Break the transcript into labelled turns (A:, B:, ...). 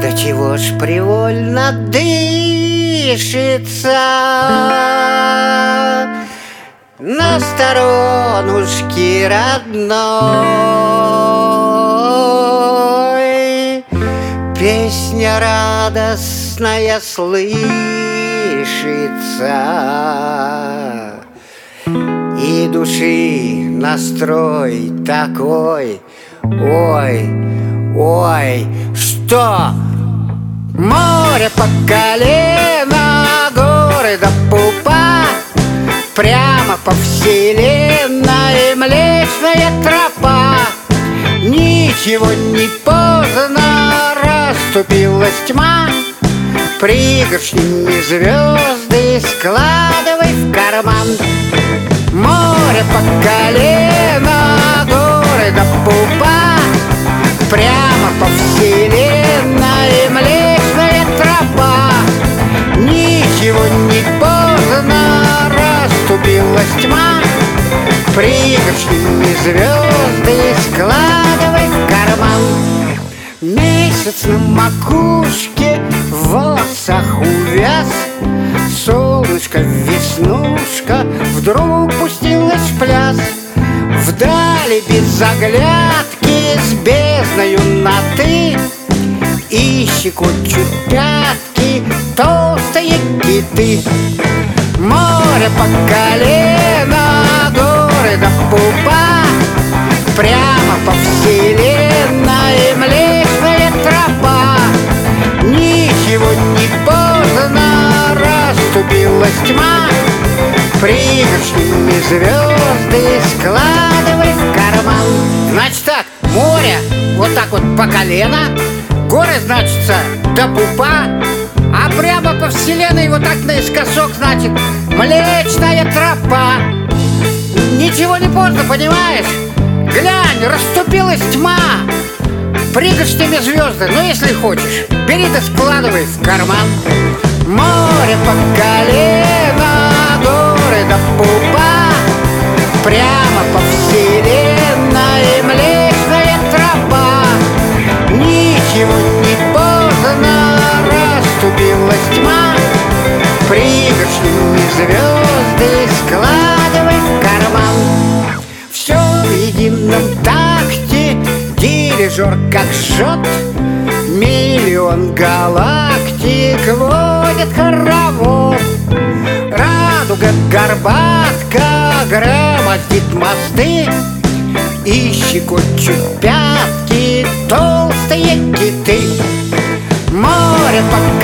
A: Да чего ж привольно дышится на сторонушке родной. Песня радостная слышится, и души настрой такой. Ой, ой, что? Море по колено, горы до пупа, прямо по вселенной Млечная Тропа. Ничего не поздно, расступилась тьма, пригоршнями звезды складывай в карман. Море по колено, горы до пупа, прямо по вселенной Млечная Тропа. Ничего не поздно, расступилась тьма, пригоршнями звезды складывай в карман. Месяц на макушке, в волосах увяз, солнышко, веснушка вдруг пустилась в пляс. Вдали без оглядки, с бездною на «ты», и щекочут пятки толстые киты. Море по колено, горы до пупа, прямо по вселенной Млечная Тропа. Ничего не поздно, расступилась тьма, пригоршнями звезды складывай в карман. Значит так, море вот так вот по колено, горы, значится, до пупа, а прямо по вселенной вот так наискосок, значит, Млечная Тропа. Ничего не поздно, понимаешь? Глянь, расступилась тьма, пригоршнями звезды. Ну, если хочешь, бери да складывай в карман. Море по колено, горы до пупа, прямо по вселенной Млечная Тропа. Ничего не поздно, расступилась тьма, пригоршнями звезды складывай в карман. Все в едином такте, дирижер как жжет, миллион галактик водит хоровод. Радуга горбатка громоздит мосты, и щекочут пятки толстые киты. Море по